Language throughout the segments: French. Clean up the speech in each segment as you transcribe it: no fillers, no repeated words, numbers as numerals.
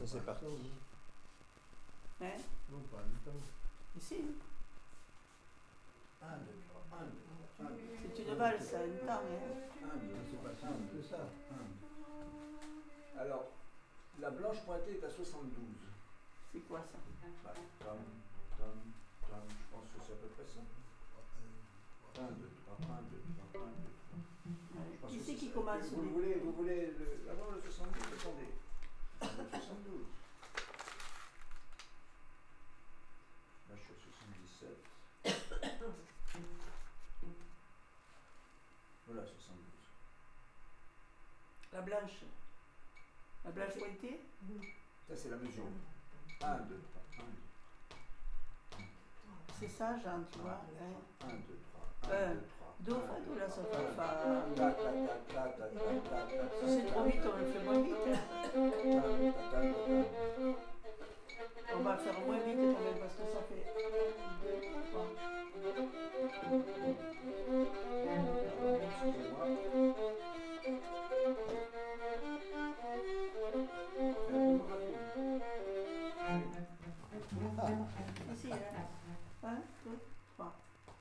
Ça c'est parti. Hein? Non, pas le temps. Ici. 1, 2, 3, 1, 2, 3, 1, 2. C'est une valse, ça a une temps. Hein? 1, 2, C'est pas ça, c'est ça. 1, 2. Alors, la blanche pointée est à 72. C'est quoi ça? Bah, tom, tom, tom, je pense que c'est à peu près ça. 1, 2, 3, 1, 2, 3, 1, 2, 3. Qui c'est qui commence? Vous voulez avant le 72, attendez. Le 72. Là, je suis à 77. Voilà, 72. La blanche. La blanche pointée? Ça, c'est la mesure. 1, 2, 3, 1, 2. C'est ça, Jean, tu vois. 1, 2, 3, 1, 2, 3. Do, fa, do, la, sol, fa, fa. Si c'est trop vite, on le fait moins vite. Hein. On va le faire moins vite quand même parce que ça fait 2, 3. Ici, là. 1, 2, 3.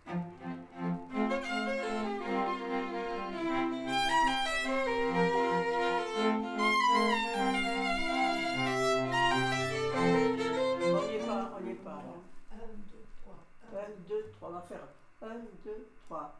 On n'y est pas. 1, 2, 3. 1, 2, 3. On va faire 1, 2, 3.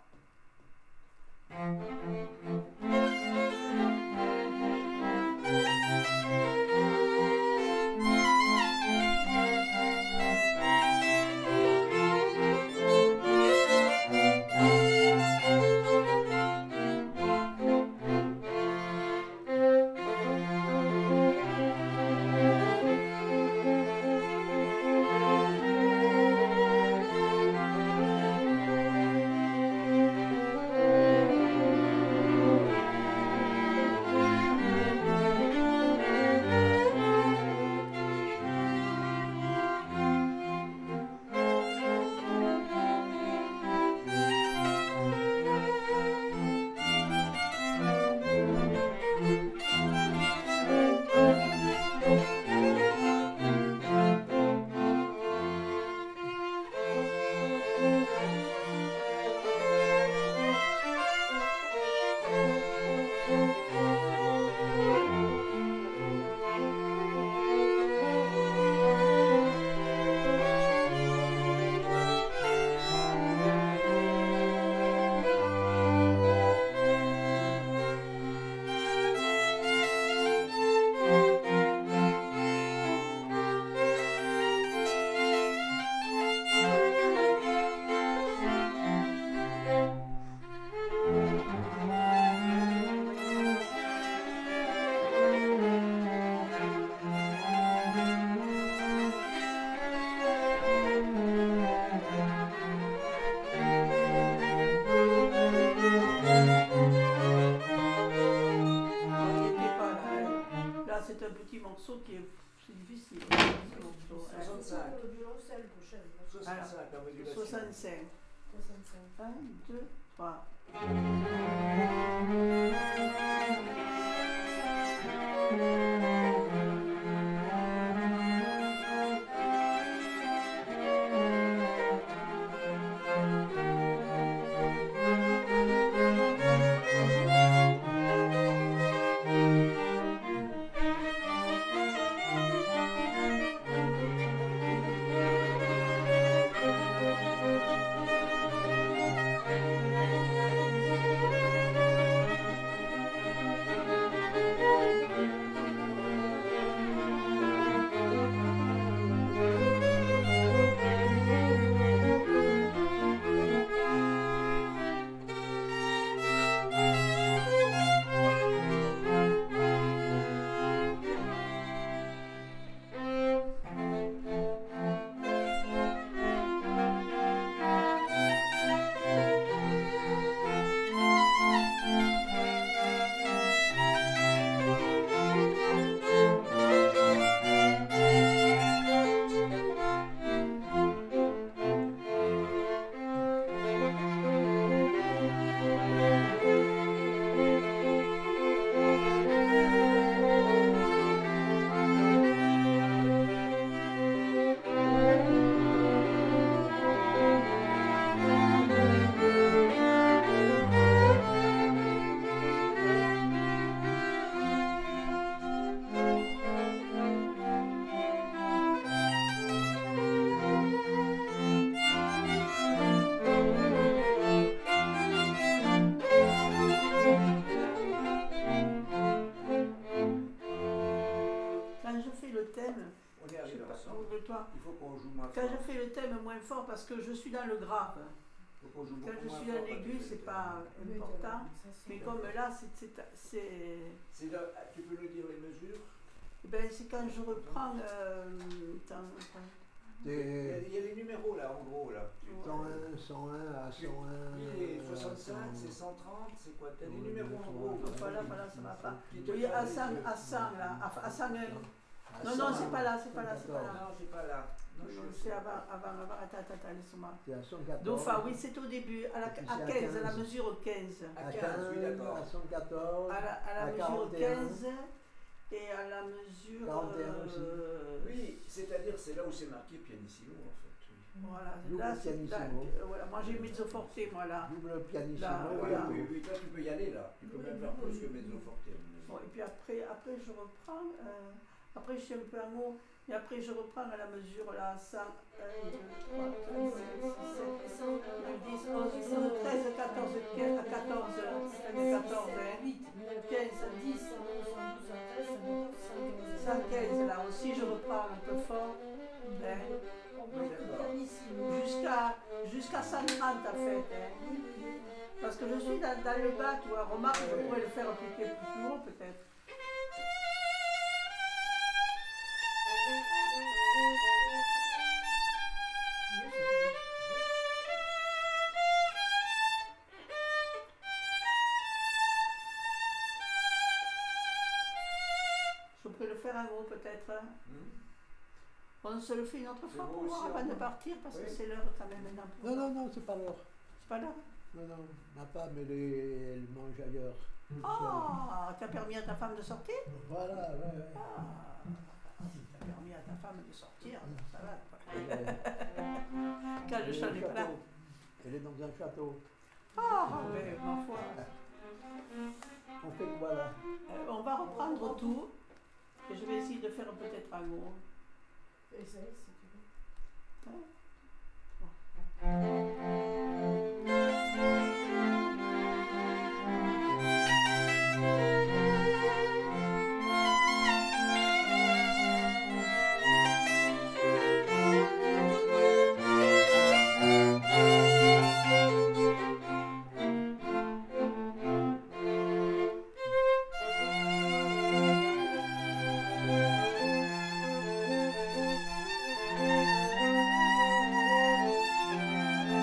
C'est un petit morceau qui est difficile. 65. Le violoncelle prochaine. 65, la modulation. 65. 1, 2, 3. thème, On est je sais arrivé pas, ensemble. ouvre-toi. Il faut qu'on joue moins Quand fort. je fais le thème moins fort parce que je suis dans le grave. Faut qu'on joue Quand beaucoup je moins suis fort dans quand tu l'aigu, fais c'est le pas thème. important. Mais comme là, c'est Tu peux nous dire les mesures? ben, c'est quand je reprends. Il y a les numéros là, en gros là. 101, 101 à 101. Oui, les 65, c'est 130, c'est quoi? T'as les numéros en gros. Voilà, ça va pas. Qui te Oui, à font 100, les- à 100 là, à 101. À Non, 100, non, c'est pas là, c'est pas là, c'est pas là. Non, c'est pas là. Non, Non, je c'est sais. avant, attends, laisse-moi. C'est à 114. Dofa, oui, c'est au début, à Et puis à c'est à 15, à la 15. mesure 15. À À 15, oui, d'accord. à 114. À la À mesure 41. 15 et à la mesure. 41 aussi. Oui, c'est-à-dire c'est là où c'est marqué pianissimo en fait. Oui. Voilà, Double là, c'est là, pianissimo. voilà, moi j'ai mezzo forte, moi là. Double pianissimo. Là, Oui, voilà. oui, oui, toi tu peux y aller là. Tu peux même faire plus que mezzo forte. Bon, et puis après je reprends. Après, je suis un peu en haut. Et après, je reprends à la mesure là, 100, 1, 2, 3, 4, 5, 6, 7, 8, 9, 10, 11, 12, 13, 14, 15, 14, 14, 15, 10, 115 là aussi, je reprends un peu fort. Jusqu'à 130 en fait. Hein. Parce que je suis dans le bas, tu vois. Remarque, je pourrais le faire un peu plus haut peut-être. Je pourrais le faire en haut peut-être. Hein. On se le fait une autre fois pour voir avant de partir parce que c'est l'heure quand même maintenant. Non, non, non, c'est pas l'heure. C'est pas l'heure. Non, non, ma femme, elle mange ailleurs. Ah, tu as permis à ta femme de sortir? Voilà, ouais. Ah, si tu as permis à ta femme de sortir, ça va. Quand Elle le est chat au n'est pas là. château. Elle est dans un château. Ah, mais ma foi. On fait quoi là? On va reprendre tout. Et je vais essayer de faire peut-être un mot. Essaye si tu veux. Ouais.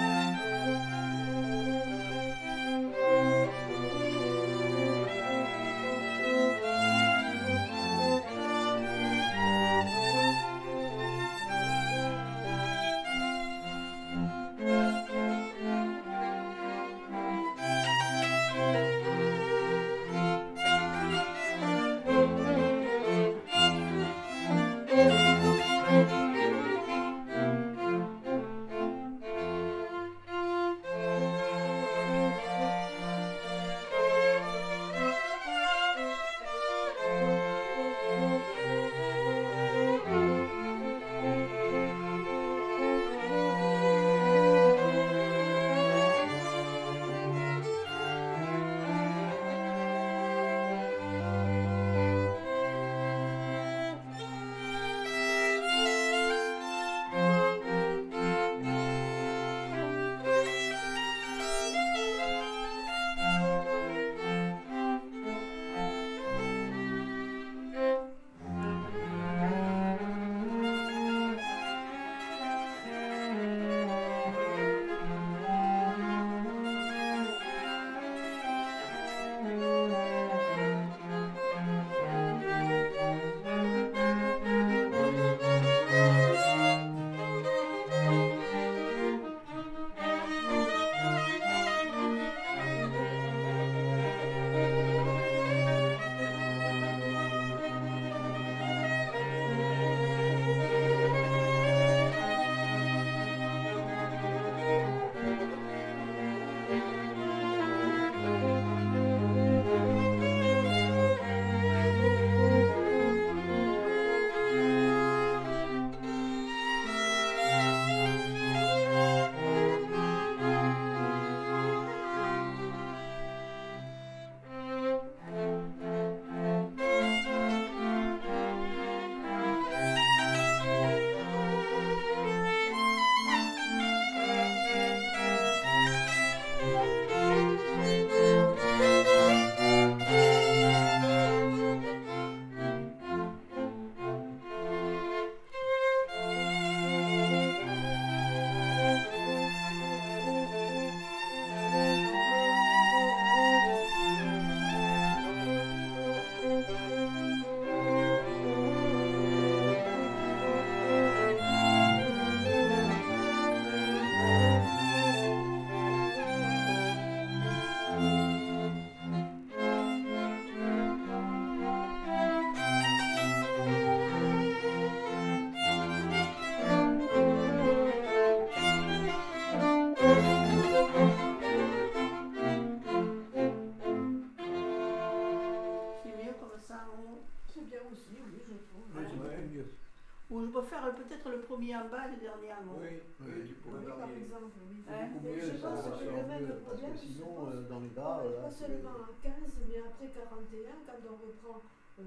je trouve. Oui, c'est Ouais. beaucoup mieux. Ou je peux faire peut-être le premier en bas et le dernier en haut. Oui, oui, tu pourrais Oui, par varier. exemple, oui. Hein? Beaucoup Mais mieux, je ça pense va que faire le même mieux, parce problème, que je sinon, pense, dans les on graves, n'est là, pas seulement à 15, mais après 41, quand on reprend,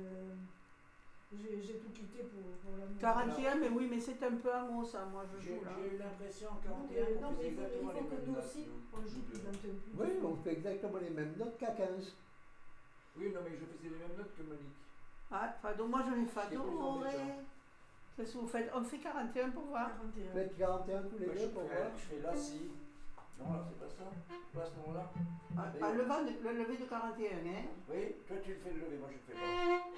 j'ai tout quitté pour la 41, mais oui, mais c'est un peu en haut ça, moi je J'ai joue là. eu l'impression en Non, 41 mais, qu'on non, mais faisait il faut exactement les que mêmes nous notes. aussi, nous, on nous joue deux. d'un peu plus. Oui, on fait exactement les mêmes notes qu'à 15. Oui, non, mais je faisais les mêmes notes que Monique. Ah, Fado, moi je vais C'est plus Fado, embêtant. Ré. Qu'est-ce que vous faites? On fait 41 pour voir. 41. Faites 41 tous les Moi, deux pour voir. je fais là, si. Non, là, c'est pas ça. Pas à ce moment-là. Ah, le lever de 41, hein? Oui, toi tu le fais le lever, moi je le fais pas.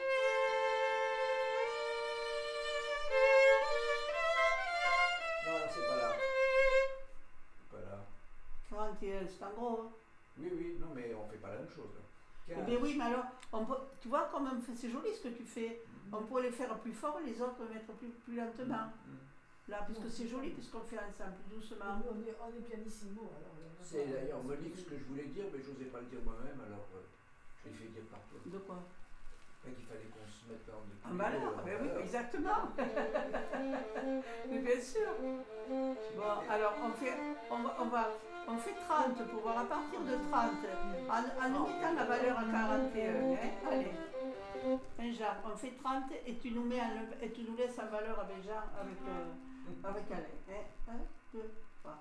Non, là, c'est pas là. C'est pas là. 41, c'est en gros. Hein? Oui, oui, non, mais on fait pas la même chose. Là. Eh bien oui, mais alors, tu vois quand même, c'est joli ce que tu fais. On pourrait les faire plus fort et les autres mettre plus lentement. Là, puisque c'est joli, puisqu'on le fait ensemble, plus doucement. On est pianissimo, alors. C'est d'ailleurs Monique ce que je voulais dire, mais je n'osais pas le dire moi-même, alors je l'ai fait dire par toi. De quoi? Qu'il fallait qu'on se mette en Ah bah là, ben oui, exactement. Mais bien sûr. Bon, alors on fait 30 pour voir à partir de 30, en nous mettant la valeur à 41. Hein? Allez, Jean, on fait 30 et tu nous laisses en valeur avec Jean, avec Alain. Hein? 1, 2, 3.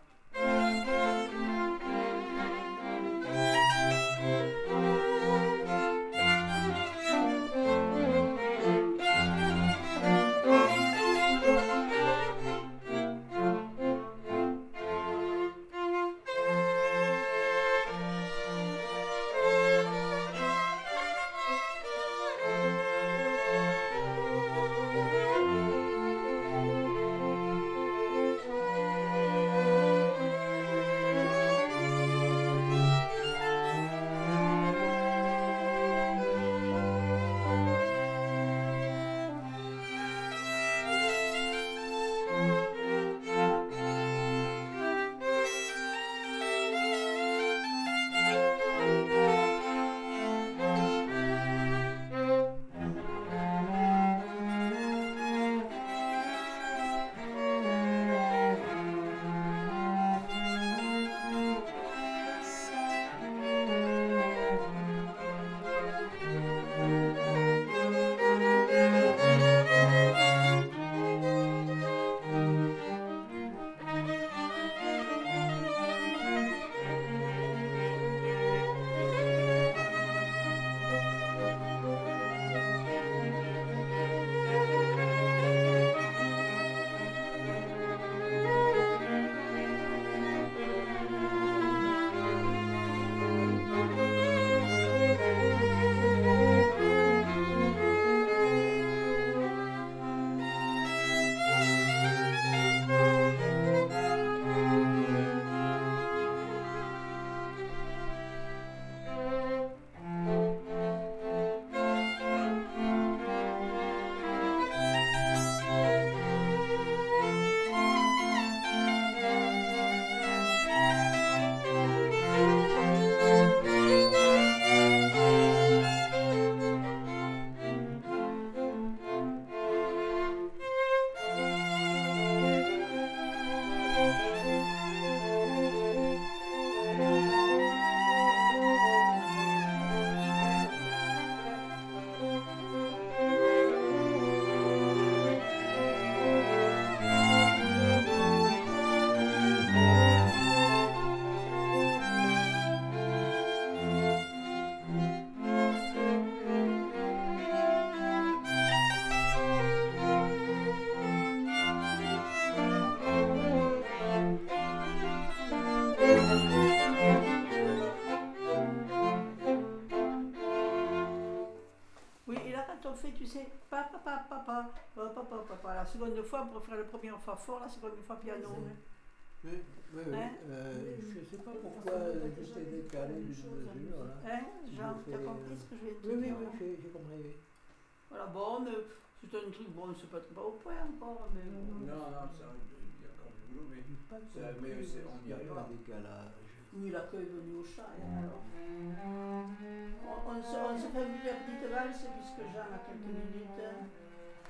Oui, et là quand on fait, tu sais, papa, papa, papa, papa, papa, papa, la seconde fois, on peut faire la première fois fort, la seconde fois piano. Oui, oui, oui. Hein? Je ne sais pas pourquoi j'étais décalé d'une mesure. Là. Hein, Jean, Je tu as fais, compris ce que je viens de te Oui, oui, dire? oui, là j'ai compris. Voilà, bon, c'est un truc, bon, c'est pas au point encore, mais bon. Non, non, ça, il y a encore du boulot, mais Pas de Ça, mais compris, c'est- on y il y a arrivera. pas de décalage. Oui, l'accueil est venu au chat, hein, alors. On se fait une petite valse puisque Jean a quelques minutes.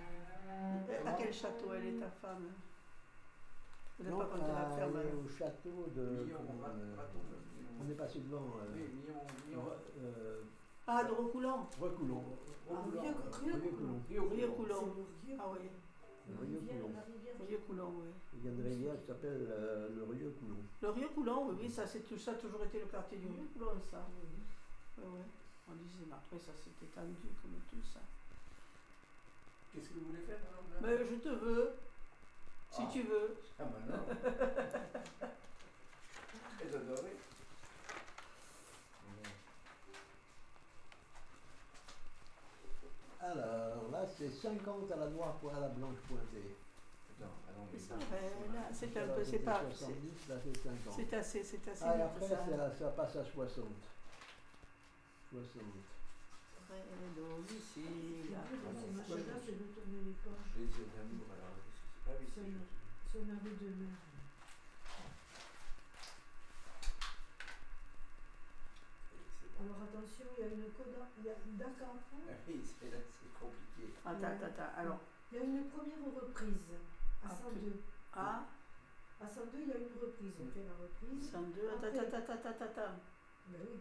quel château elle est, ta femme? Vous n'avez Non, pas compté la ferme elle est alors. au château de. Millon, comment, raton, on est passé devant. oui, Millon. Ah, de Recoulon. Reculons. Rio-Coulon. Ah oui, Rio-Coulon. Rio-Coulon, oui. Il y a une rivière qui s'appelle le Rio-Coulon. Le Rio-Coulon, oui, ça, ça a toujours été le quartier du Rio-Coulon, ça. Oui, oui. On disait, mais après, ça s'est étendu comme tout ça. Qu'est-ce que vous voulez faire, madame? Mais je te veux, si Ah. tu veux. Ah, maintenant. Très adoré. Alors là, c'est 50 à la noire pour à la blanche pointée. Attends, mais C'est vrai, là, c'est un Là, peu, c'est c'était pas, 70, là c'est 50. c'est assez Ah, et vite, après, ça passe à 60. 60. Donc ici, là. Ces machins-là, c'est de tourner les pages. Les yeux d'amour, alors. Ah oui, c'est juste. Si on avait deux mains. Alors attention, il y a une coda, il y a d'accord. Ah oui, c'est compliqué. Attends, alors. Il y a une première reprise à 102. Ah, À 102, il y a une reprise. On fait la reprise. 102, attends. Ben oui.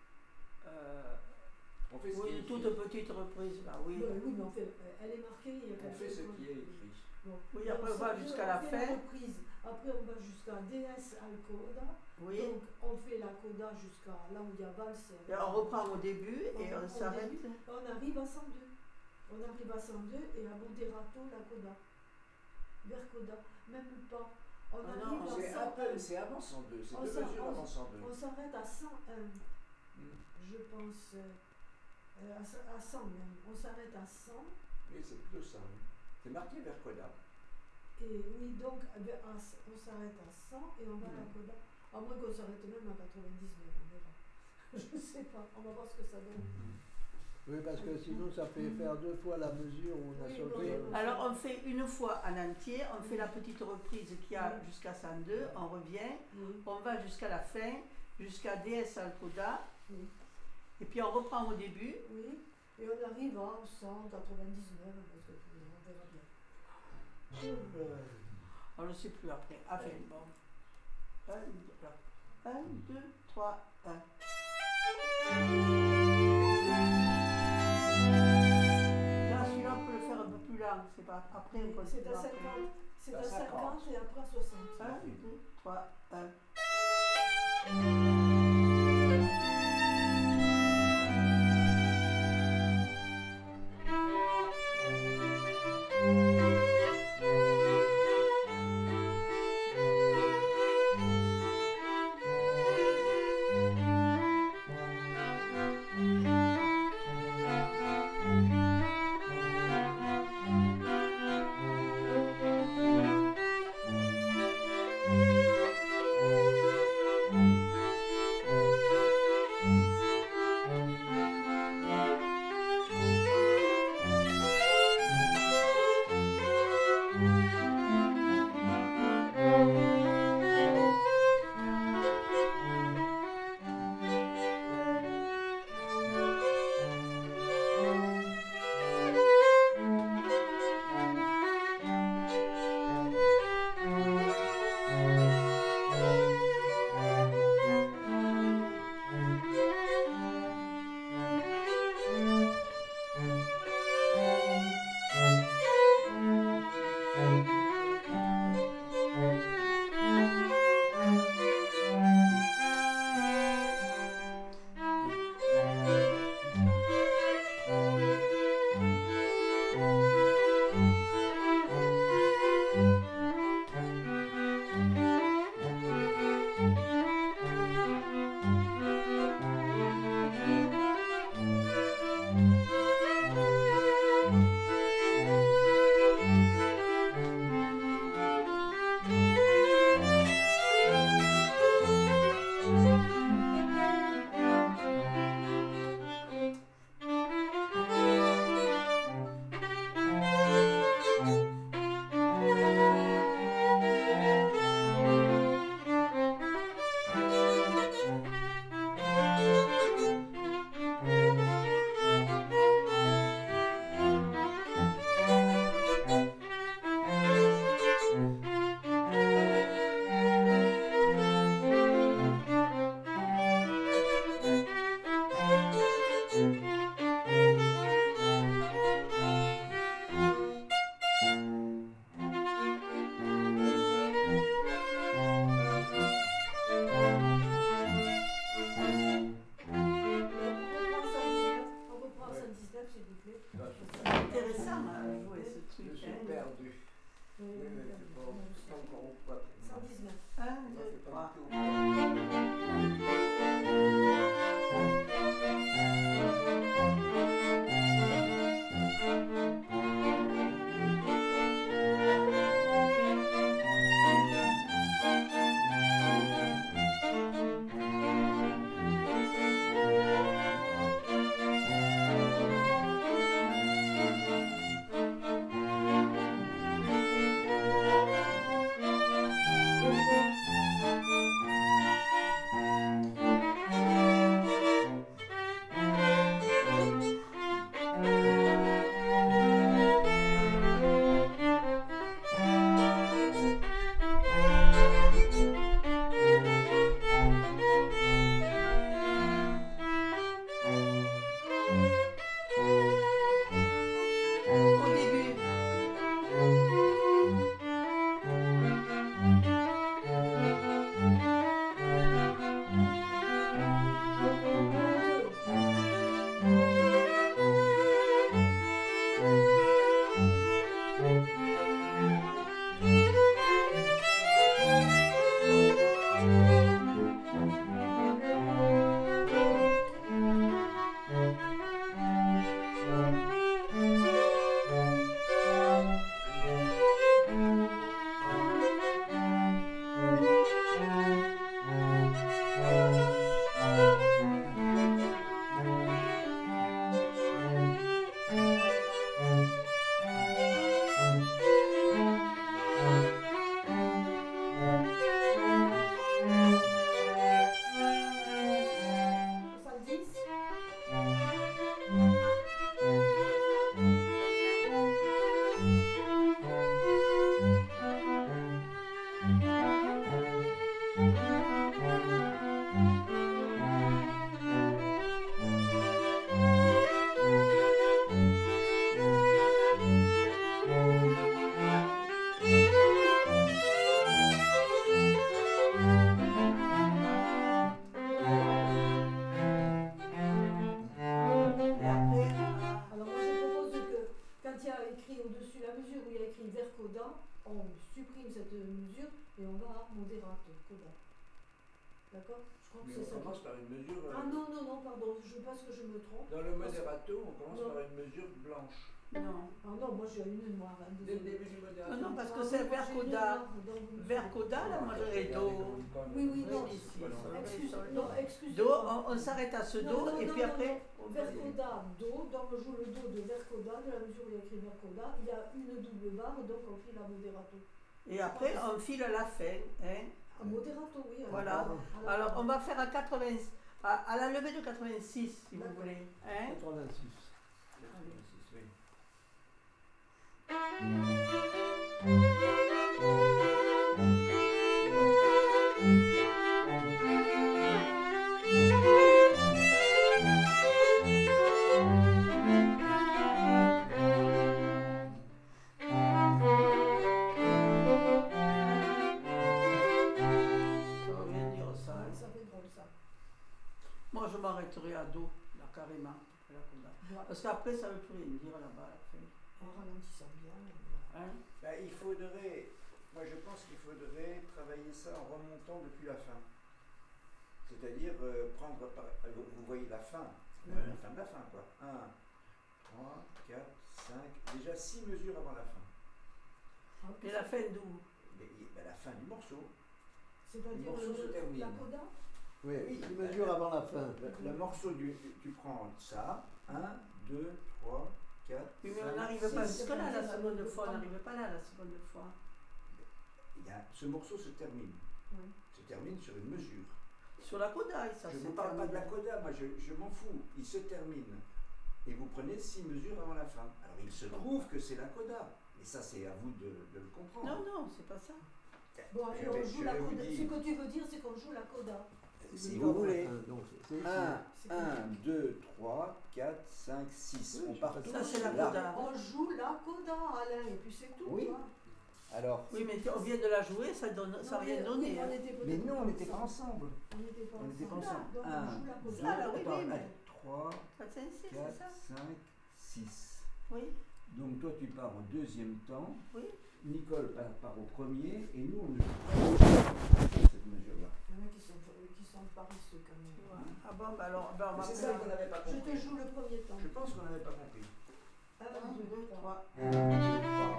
On fait ce qui est Oui, une écrit. toute petite reprise, là, oui. Ben oui, mais on fait, elle est marquée, il y a On quelque fait ce chose. qui est écrit. Bon. Oui, après on va 102, jusqu'à la on fait fin. reprise. Après, on va jusqu'à DS Alcoda. Oui. Donc, on fait la coda jusqu'à là où il y a valse. Et on reprend au début et On on reprend au s'arrête. début. On arrive à 102. On arrive à 102 et à Moderato, la coda. Vers coda. Même pas. On Ah arrive non, à 101. C'est avant 102, c'est On deux s'en- mesures on- avant 102. On s'arrête à 101. Hmm. Je pense. À 100 même. On s'arrête à 100. Oui, c'est plutôt ça. Oui. C'est marqué vers Coda. Et oui, donc on s'arrête à 100 et on va à la coda. À moins qu'on s'arrête même à 99, on verra. Je sais pas, on va voir ce que ça donne. Oui, parce que sinon, ça fait faire 2 fois la mesure où on a Oui, sauté. non, Alors on fait une fois en entier, on fait la petite reprise qu'il y a jusqu'à 102, on revient, Oui, on va jusqu'à la fin, jusqu'à DS Alcoda, oui, et puis on reprend au début. oui. Et on arrive à 199, parce que on verra bien. On ne sait plus après. Enfin, bon. 1, 2, 3, 1. Là, celui-là, on peut le faire un peu plus lent. C'est pas après, on continue C'est à 50, après. c'est À à 50. 50 et après à 60. 1, 2, 3, 1. perdu. Oui, Oui, oui, c'est pas encore au poids. 110 mètres. 1, Ça 2, fait pas 3. du tout au poids. Au début. Et après, Alors moi je propose que quand il y a écrit au-dessus la mesure où il y a écrit vers coda, on supprime cette mesure et on va à modérate coda. D'accord? Je crois que Mais c'est on ça. commence par une mesure. Ah non, non, non, pardon, je pense que je me trompe. Dans le moderato, on commence Non. par une mesure blanche. non. Ah non, moi j'ai une noire. Hein, Dès le désolée. début du moderato. Non, non, parce que Ah c'est oui, moi, j'ai une Vercoda. noire, donc vous me Vercoda, là, moi j'aurais Do. Oui, oui, non. Ici, Voilà. sur le Excuse, sol. non, Do, excusez-moi. on s'arrête à ce Non, Do, non, et non, puis non, après, non. Vercoda, Do, donc on joue le Do de Vercoda, de la mesure où il y a écrit Vercoda, il y a une double barre, donc on file à moderato. et après on file à la fin. Hein. À moderato, oui. Voilà. à la Alors fin. on va faire à 80, à la levée de 86, si vous D'accord. voulez. Hein. 86. 86, oui. Ça va bien dire ça. Ouais, Hein. ça fait drôle ça. Moi je m'arrêterai à Do, là carrément. après la coda. Voilà. Parce qu'après ça ne veut plus rien dire là-bas à la fin. En ralentissant bien. Hein. Ben, il faudrait, moi je pense qu'il faudrait travailler ça en remontant depuis la fin. C'est-à-dire prendre, vous voyez la fin, la fin de la fin quoi. 1, 3, 4, 5, déjà 6 mesures avant la fin. Ah, Et la fin d'où? Mais, ben, la fin du morceau. c'est-à-dire le morceau se termine. la coda. Oui, une mesure avant la fin. Le morceau, tu prends ça, 1, 2, 3, 4, Oui, 5, mais on n'arrive pas 6. jusque là la seconde fois, on n'arrive pas là la seconde fois. Ce morceau se termine. Oui. Se termine sur une mesure. Sur la coda, ça Je ne c'est vous parle pas de la terminé. coda, moi je m'en fous. Il se termine. Et vous prenez 6 mesures avant la fin. Alors il se trouve que c'est la coda. Mais ça c'est à vous de le comprendre. Non, non, c'est pas ça. Bon, allez, Je on vais- joue je la vais vous coda. dire. Ce que tu veux dire, c'est qu'on joue la coda. Si vous voulez. Donc, c'est 1, C'est 1, 2, 3, 4, 5, 6. Oui, On je part fais tous Ça c'est la là. coda. On joue la coda, Alain, et puis c'est tout. Oui. Quoi. Alors, Oui, mais on vient de la jouer, ça n'a Non, rien mais- donné. oui, hein. on était peut-être mais nous on comme n'était ça. pas ensemble. On n'était pas On n'était pas ensemble. ensemble. Donc on 1, joue la 2, coda. Ça, là, oui, oui, mais- 3, 4, 5, 6, 4, c'est ça 5, 6. Oui. Donc toi tu pars au deuxième temps, Oui. Nicole part au premier, et nous on ne joue pas cette mesure-là. Il y en a qui sont paresseux quand même. Ouais. Ah bon, bah alors, ben on Mais va c'est ça qu'on n'avait pas Je te compris. joue le premier temps. Je pense qu'on n'avait pas compris. 1, 1, 2, 2, 3. 3.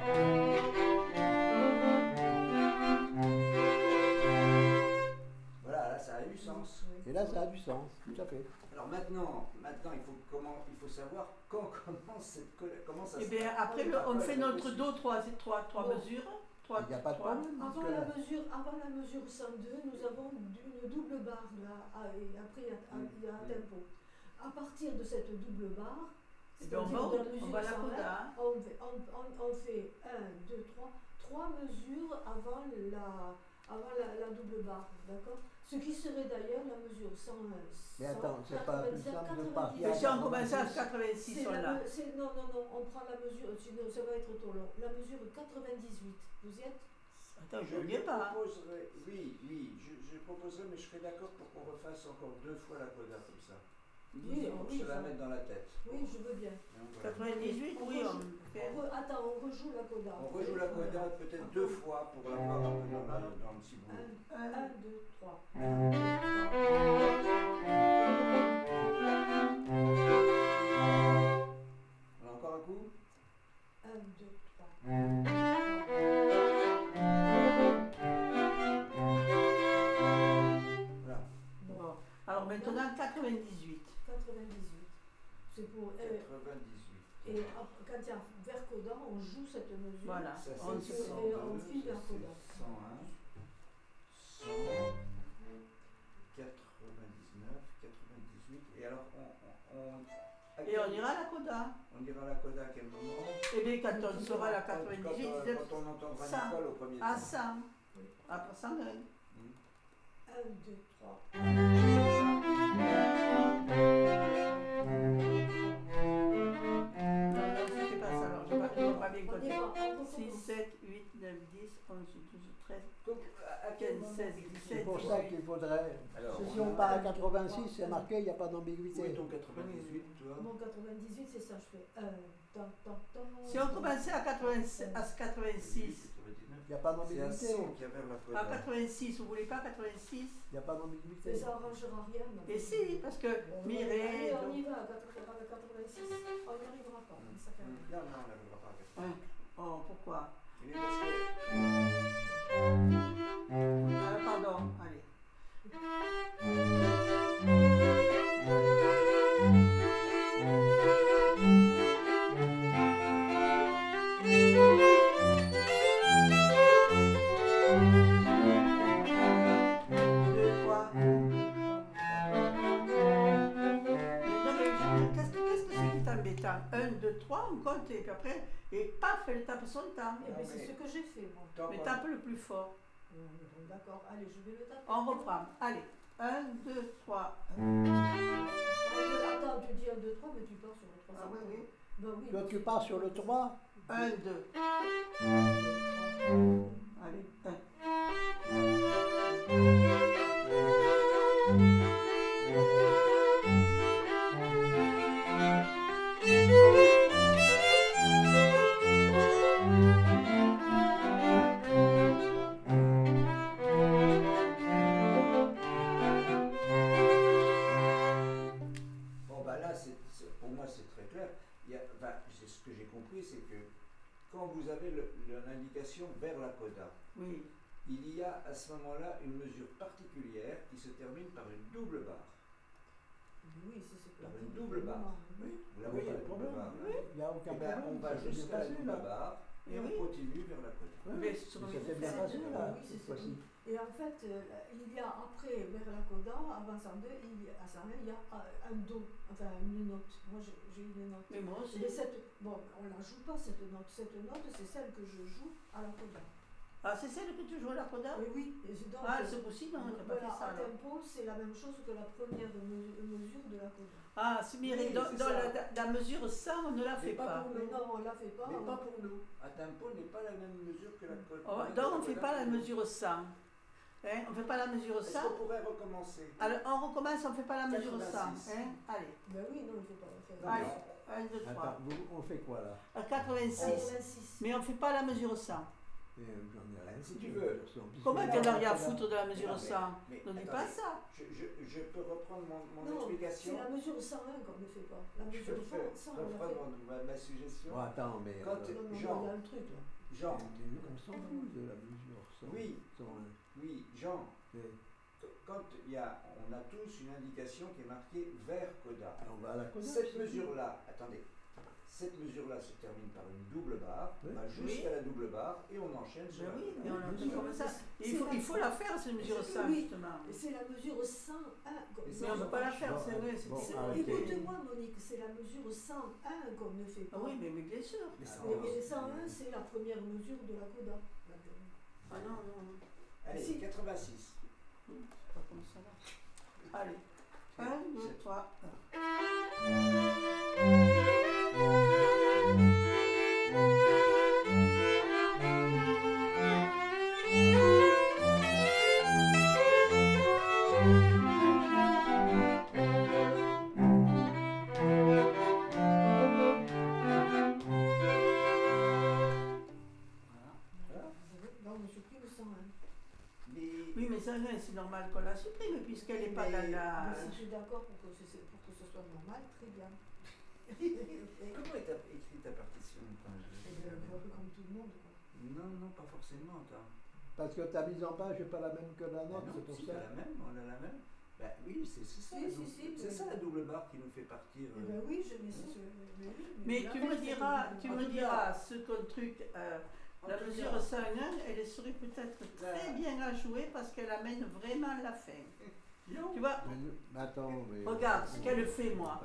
Voilà, là ça a eu sens. Et là, ça a du sens, tout à fait. Alors maintenant il faut savoir quand commence cette colère, comment ça Et se bien passe. après, on fait notre dos, trois mesures. Il n'y a pas de problème. Avant parce que la mesure 102, nous avons une double barre là, et après il y a un tempo. À partir de cette double barre, Et bien on c'est-à-dire monte, de la mesure on va à la 101, coda. on fait 1, 2, 3 mesures avant la double barre, d'accord? Ce qui serait d'ailleurs la mesure 101. Mais attends, c'est pas plus simple de partir Et à si on commence à 86. 86, on l'a. Non, on prend la mesure, sinon ça va être trop long. La mesure 98, vous y êtes? Attends, je ne pas. proposerais, je proposerais, mais je serais d'accord pour qu'on refasse encore 2 fois la coda comme ça. Oui, Pour oui, se la ça. mettre dans la tête. Oui, je veux bien. Donc, voilà. 98, oui, on fait. Attends, on rejoue la coda. On rejoue la coda peut-être 2 fois pour la voir un peu dans le petit bout. 1, 2, 3. On a encore un coup? 1, 2, 3. Voilà. Bon. Alors maintenant 98. 98. C'est pour. 98. Et quand il y a vers coda, on joue cette mesure. Voilà. Ça On c'est se- 102, et on file ça, vers c'est coda. 101, 100, 99, 98. Et alors Et on ira à la coda. On ira à la coda à quel moment? Et bien quand on sera à la Quand 98, on entendra 100. Nicole au premier à temps. 100. Oui. Après 101. 1, 2, 3. Non, c'était pas ça. Alors, je ne vois pas bien On compter. y va, on 6, recommence. 7, 8, 9, 10, 11, 12, 13, Donc, à quel 15, moment 16, tu- 17. C'est pour ça qu'il faudrait. Alors, Si on part à 86, c'est marqué, il n'y a pas Où d'ambiguïté. est ton 98, toi? Mon 98, c'est ça, je fais 1, tant. Si on commençait à 86, 99. Il n'y a pas C'est à d'ambiguïté. 100 qu'il y a vers la coda. à 86, vous voulez pas 86? Il n'y a pas Mais d'ambiguïté. ça n'arrangera rien. Et si, parce que Allez, Mireille. on y va, à 86. On n'y arrivera pas. Ça fait rien. Non, on n'arrivera pas à 80. Oh, pourquoi? Mais parce que Pardon, allez. Deux, trois. Qu'est-ce que c'est qui est embêtant? 1, 2, 3, on compte et puis après, et paf, elle tape son temps. Eh bien, c'est ce que j'ai fait, moi. tant Mais qu'on- tape le plus fort. D'accord, allez, je vais le taper. On reprend. Allez. 1, 2, 3. Attends, tu dis 1, 2, 3, mais tu pars sur le 3. Ah oui, oui. Ben oui. Toi, tu pars sur le 3. 1, 2. Allez. 1. Bon, bah là, pour moi, c'est très clair. Ce que j'ai compris, c'est que quand vous avez l'indication vers la coda, Oui. il y a à ce moment-là une mesure particulière qui se termine par une double barre. Oui, c'est ce que Par une double barre. Vous la Oui, voyez, pas la de double problème. barre, Oui, il n'y a aucun Eh ben, problème. on va Ça s'est bien jusqu'à la passé, double là. barre et Oui. on continue vers la coda. Oui, Mais oui, sur ça le- s'est bien c'est- passé, là, oui, c'est- cette fois-ci. Et en fait, il y a après, vers la coda, avant 102, à 101, il y a un do, enfin une note. Moi, j'ai une note. Mais moi aussi. Mais bon, on ne la joue pas cette note. Cette note, c'est celle que je joue à la coda. Ah, c'est celle que tu joues à la coda? Et oui, et donc, Ah, c'est possible, non, t'as pas voilà, fait ça à alors. tempo, c'est la même chose que la première mesure de la coda. Ah, c'est Mireille, Oui, dans, c'est dans ça. la mesure 100, on ne la Mais fait pas pas. pour Mais non, on ne la fait pas. Mais pas pour nous. À tempo n'est pas la même mesure que la coda. Oh, donc on ne fait pas la mesure 100. Hein, on ne fait pas la mesure Est-ce 100. qu'on pourrait recommencer? Alors, on recommence, on ne fait pas la mesure 100. 86. Hein. Allez, Ben oui, non, il faut pas le faire. Non, allez. non. 1, 2, 3. Attends, on fait quoi là? À 86. 86. Mais on ne fait pas la mesure 100. J'en ai rien. Si tu veux. Comment Mais tu non, n'as rien à mais non. foutre de la Mais mesure non, 100? mais Ne dis attendez, pas ça. Je peux reprendre mon Non, explication. c'est la mesure 101 qu'on ne fait pas. La Je mesure peux 100, on la fait. reprendre ma suggestion. Bon, attends, mais. Quand- Non, non, Jean. il y a un truc là. Jean, On s'en fout de la mesure. Oui. 101. oui, Jean, Et quand on a tous une indication qui est marquée vers Coda. on va à la connaître. Cette mesure-là, attendez, cette mesure-là se termine par une double barre, Oui. on va jusqu'à la double barre et on enchaîne sur Ben la oui, double mais barre. on bien fait sûr. comme ça. Et C'est il faut la faire, cette mesure 100, Oui. justement. Et c'est la mesure 101 qu'on Mais Mais on ne peut pas la faire, Bon, c'est vrai. bon, c'est- arrêtez. Écoute-moi, Monique, c'est la mesure 101 qu'on ne fait Ah pas. oui, mais bien sûr. Mais ça Alors, Et 101, c'est la première mesure de la coda. Ah non, non, non. Allez, Si. 86. C'est pas comme ça là. Allez. 1, 2, 3. Là, on supprime le 101. Mais, Oui, mais ça, c'est normal qu'on la supprime, puisqu'elle n'est pas dans la. Mais si tu es d'accord pour que ce soit normal, très bien. comment est écrite ta partition quand Et un peu comme tout le monde. Quoi. Non, non, pas forcément. Attends. Parce que ta mise en page n'est pas la même que la Ah nôtre, non, c'est pour si, ça. t'as la même, on a la même. Bah oui, c'est ça, Si, la si, double- si, c'est mais- ça la double barre qui nous fait partir. Eh ben oui, mais c'est ce. Mais là, tu c'est me diras, que- tu en me tout diras ce qu'on truc. En La tout mesure cas, 101, elle serait peut-être très bien à jouer parce qu'elle amène vraiment la fin. non. Tu vois, Mais attends, mais. regarde ce qu'elle fait, moi.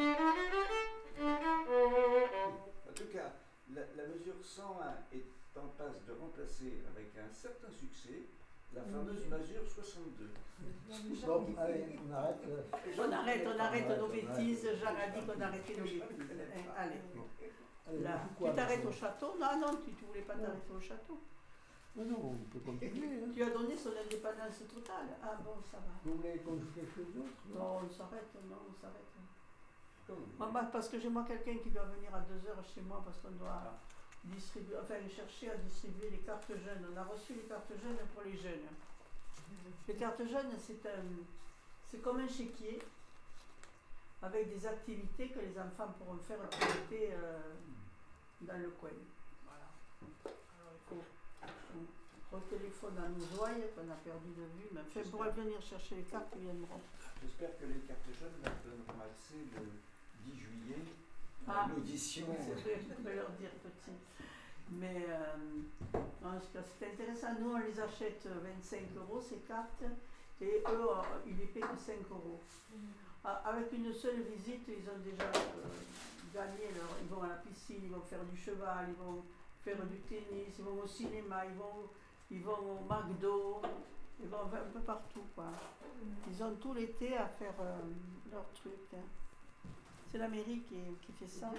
En tout cas, la mesure 101 est en passe de remplacer avec un certain succès la fameuse mesure 62. Bon, allez, on arrête. On arrête nos bêtises. Jean a dit qu'on arrêtait nos bêtises. Allez. Allez, Là, on fout quoi, tu t'arrêtes maintenant? au château? Non, non, tu ne voulais pas t'arrêter au château. Non, non, on peut continuer. Hein. Tu as donné son indépendance totale. Ah bon, ça va. Vous voulez qu'on joue quelque chose d'autre? Non, on s'arrête, non, on s'arrête. Comme- Moi, parce que j'ai moi quelqu'un qui doit venir à 2 heures chez moi parce qu'on doit distribuer, enfin chercher à distribuer les cartes jeunes. On a reçu les cartes jeunes pour les jeunes. Les cartes jeunes, c'est comme un chéquier avec des activités que les enfants pourront faire tout l'été dans le coin. Voilà. Alors il faut qu'on retéléphone à nos ouailles qu'on a perdu de vue, mais enfin, pour venir chercher les cartes, ils viendront. J'espère que les cartes jeunes leur donneront accès le 10 juillet Ah. à l'audition. C'est vrai, je peux leur dire petit. Mais non, c'est intéressant. Nous, on les achète 25 € ces cartes et eux, ils les payent que 5 €. Avec une seule visite, ils ont déjà gagné ils vont à la piscine, ils vont faire du cheval, ils vont faire du tennis, ils vont au cinéma, ils vont au McDo, ils vont un peu partout, quoi. Ils ont tout l'été à faire leur truc. Hein. C'est la mairie qui fait ça.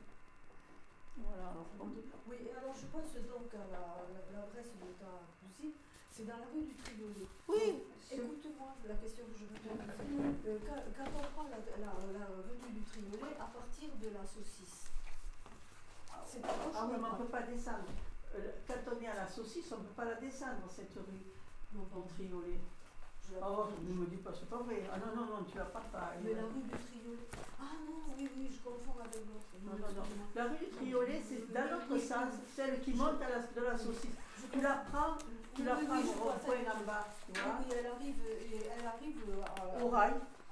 Voilà. Alors, Oui, et alors je pense donc à l'adresse de ta cousine, c'est dans la rue du Triolet. oui, Écoute-moi la question que je veux te poser. Quand on prend la rue du Triolet, à partir de la saucisse, c'est à gauche ah ou oui, à mais on ne droite? peut pas descendre. Quand on est à la saucisse, on ne peut pas la descendre, cette rue Non, du non, Triolet. je la Oh, prends. ne me dis pas, c'est pas vrai. Ah non, non, non, tu vas pas. Mais la rue du Triolet. Ah non, oui, oui, je confonds avec l'autre. Non, non, non. La rue du Triolet, c'est dans l'autre sens, celle qui monte de la saucisse. Tu la prends, Oui, au je vois ça. rond-point en bas, tu Ah vois, oui, elle arrive au rail,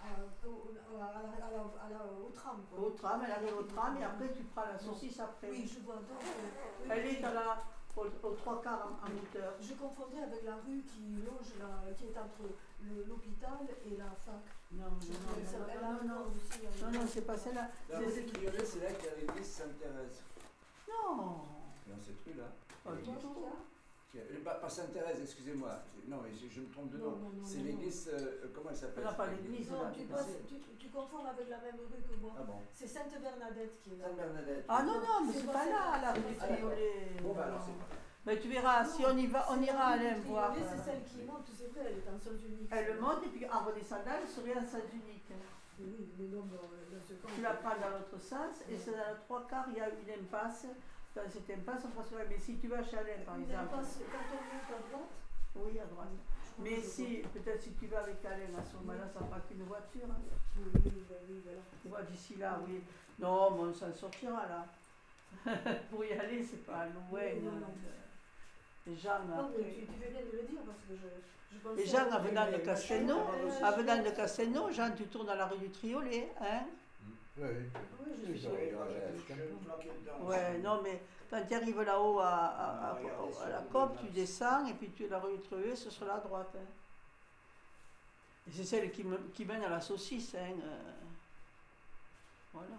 au tram. Quoi. au tram, elle arrive au tram et après tu prends la saucisse après. Oui, je vois donc. Oui, Elle est oui. aux 3 quarts en hauteur. Je confondais avec la rue qui longe qui est entre l'hôpital et la fac. Non, non, Elle non, a non, non, encore aussi. non, non, c'est pas celle-là. La rue du Triolet, c'est là qu'il y a l'église Sainte-Thérèse. Non. Dans cette rue-là. Oh, il y a l'église. Pas Sainte-Thérèse, excusez-moi. Non, mais je me trompe de nom. Non, C'est non, l'église. Comment elle s'appelle? On n'a pas l'église. Non, là, tu confonds avec la même rue que moi. Ah bon. C'est Sainte-Bernadette qui est là. Sainte-Bernadette. Ah non, non, mais C'est c'est pas pas là, celle-là. la rue du Ah, d'accord. Triolet. Bon, bah alors c'est pas. Mais tu verras, si on y va, on ira Alain voir. C'est celle qui monte, c'est vrai, elle est en sens unique. Elle monte et puis en redescendant, elle serait en sens unique. Oui, mais non, dans ce cas. Tu la prends dans l'autre sens et c'est dans le 3/4, il y a une impasse. Dans cette impasse, on passe sur la. Mais si tu vas chez Alain, par Une exemple. impasse, quand on monte à droite. Oui, à droite. Mais si, peut-être si tu vas avec Alain à ce moment-là, ça ne fera qu'une voiture. Hein. Oui, voilà. Tu vois, d'ici là, oui. Non, mais on s'en sortira là. Pour y aller, c'est pas loin. Les gens, Non, après. tu fais bien de le dire parce que je pensais. Les gens, en venant de mais Castelnau, machin, en venant de Castelnau, Jean, tu tournes dans la rue du Triolet, hein? Oui, Oui, je oui, suis ça va, sûre. il y aura je la me F4. planquais dedans. Ouais, non, mais quand tu arrives là-haut à la COP, tu descends et puis tu la rue du Triolet, c'est sur la droite. Hein. Et c'est celle qui mène à la saucisse, hein? Voilà.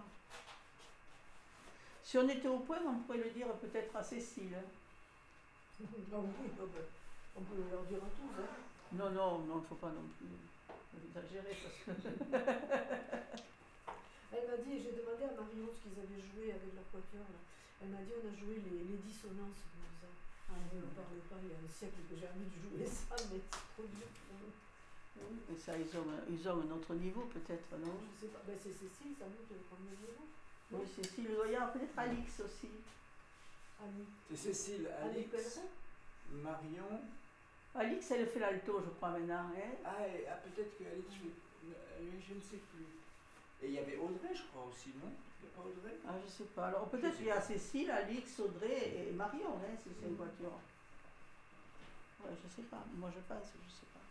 Si on était au point, on pourrait le dire peut-être à Cécile. Hein. Ah oui, on peut leur dire à tous. Hein. Non, il ne faut pas non plus exagérer parce que. Elle m'a dit, j'ai demandé à Marion ce qu'ils avaient joué avec leur quatuor. Là. Elle m'a dit, on a joué les dissonances. Je me disais, ne me parle pas, il y a un siècle que j'ai envie de jouer ça, mais c'est trop dur pour eux. Oui, mais ça, ils ont un autre niveau peut-être, non? Je sais pas, ben, c'est Cécile, ça doute le premier niveau. Oui, Cécile, il doit y avoir peut-être Alix aussi. Annie. C'est Cécile, Annie Alix, Pellerin. Marion. Alix, elle fait l'alto, je crois, maintenant. Hein? Peut-être que Alix fait. Je ne sais plus. Et il y avait Audrey, je crois aussi, non? Il n'y a pas Audrey? Ah, je sais pas. Alors peut-être qu'il y a Cécile, Alix, Audrey et Marion, hein, si c'est une voiture. Ouais, je sais pas. Moi, je pense, je sais pas.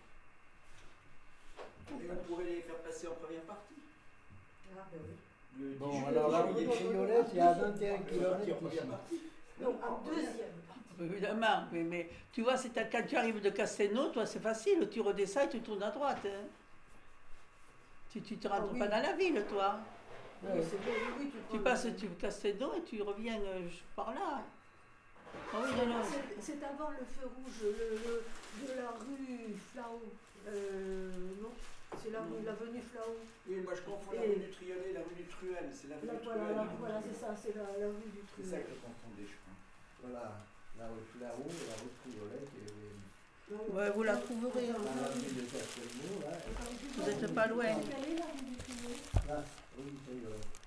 Et on pourrait les faire passer en première partie. Ah, ben oui. Le Bon, 10 juillet, alors la le rue des 10 juillet. Chignolettes, il y a 21 On peut sortir en km première ici. partie. Non, en deuxième. Évidemment, mais tu vois, quand tu arrives de Castelnau, toi, c'est facile. Tu redescends et tu tournes à droite. Hein. Tu te rentres oui. pas dans la ville, toi. Ouais. Oui, c'est bien, oui, Tu passes Castelnau et tu reviens par là. Ah oui, non, non. C'est avant le feu rouge de la rue Flao. Non, c'est l'avenue Flao. Oui, moi je confonds la Et- rue du Triolet et la rue du Truel. C'est la rue du Truel. Voilà, c'est ça, c'est la rue du C'est ça Truel. que je confondais, je crois. Voilà, la rue Flahaut et la rue Triolet qui est Ouais, vous la trouverez. dans la rue de Castelnau, là. Vous n'êtes pas loin. Quelle est la rue du Truel? Là, rue du Triolet.